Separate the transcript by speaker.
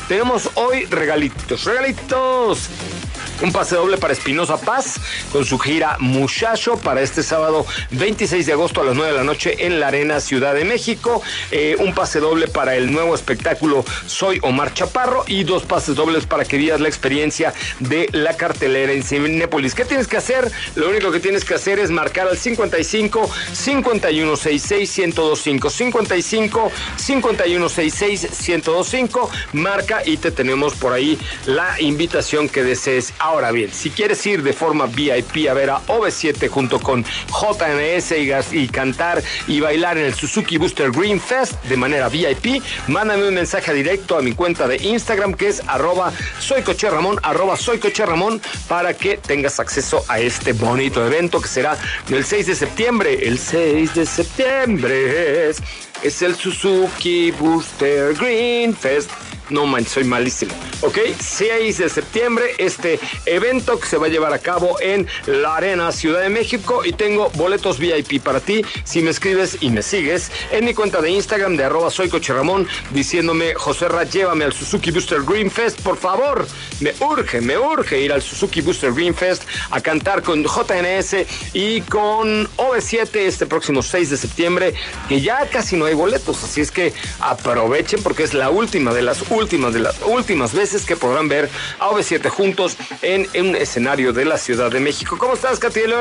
Speaker 1: tenemos hoy regalitos. Un pase doble para Espinoza Paz con su gira Muchacho para este sábado 26 de agosto a las 9 de la noche en la Arena Ciudad de México. Un pase doble para el nuevo espectáculo Soy Omar Chaparro y 2 pases dobles para que vivas la experiencia de la cartelera en Cinépolis. ¿Qué tienes que hacer? Lo único que tienes que hacer es marcar al 55 5166 1025 55 5166 1025. Marca y te tenemos por ahí la invitación que desees. Ahora bien, si quieres ir de forma VIP a ver a OV7 junto con JNS y cantar y bailar en el Suzuki Booster Green Fest de manera VIP, mándame un mensaje directo a mi cuenta de Instagram que es @soycocherramon, @soycocherramon, para que tengas acceso a este bonito evento que será el 6 de septiembre. El 6 de septiembre es el Suzuki Booster Green Fest. No manches, soy malísimo. Ok, 6 de septiembre, este evento que se va a llevar a cabo en la Arena Ciudad de México, y tengo boletos VIP para ti si me escribes y me sigues en mi cuenta de Instagram de @soycocherramon diciéndome: Joserra, llévame al Suzuki Booster Green Fest, por favor. Me urge ir al Suzuki Booster Green Fest a cantar con JNS y con OV7 este próximo 6 de septiembre, que ya casi no hay boletos, así es que aprovechen porque es la última de las últimas veces que podrán ver a OV7 juntos en un escenario de la Ciudad de México. ¿Cómo estás, Katy León?